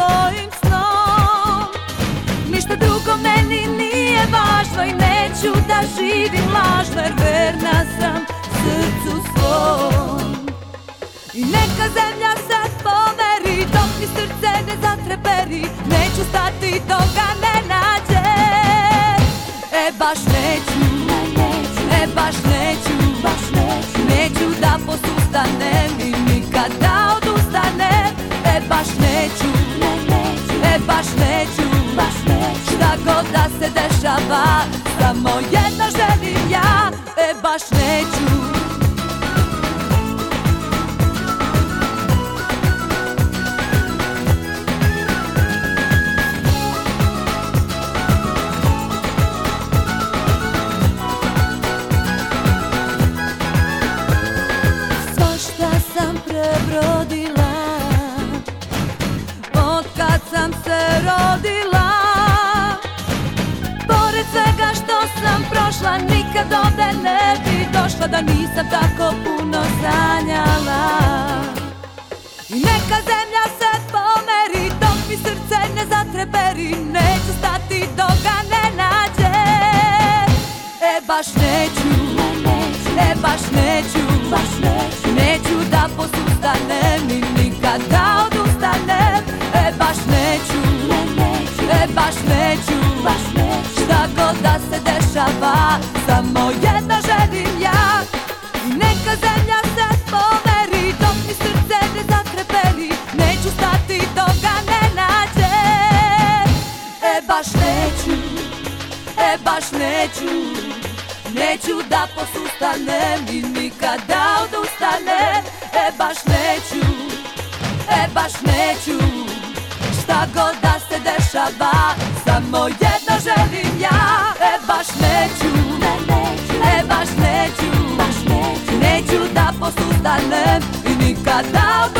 svojim snom. Ništa drugo meni nije važno i neću da živim lažno, jer verna sam srcu svom. I neka zemlja sad pomeri dok mi srce ne zatreperi, neću stati dok ga ne nađe. Baš neću, baš neću, neću da posustanem i nikad da odustanem. Baš neću, baš neću, šta god da se dešava, samo jedno želim ja. Baš neću. Prebrodila od kad sam se rodila, pored svega što sam prošla, nikad ovde ne bi došla da nisam tako puno sanjala. I neka zemlja se pomeri dok mi srce ne zatreperi, neću stati dok ga ne nađe. Baš neću, baš neću, neću da posustanem i nikad da odustanem. Baš neću, baš neću, šta god da se dešava, samo jedno želim ja. I neka zemlja se pomeri dok mi srce ne zatreperi, neću stati dok ga ne nađe. Baš neću, baš neću, neću da posustanem i nikad da odustanem. Baš neću, baš neću, šta god da se dešava, samo jedno želim ja. Baš neću, baš neću, neću da posustanem i nikad da odustanem.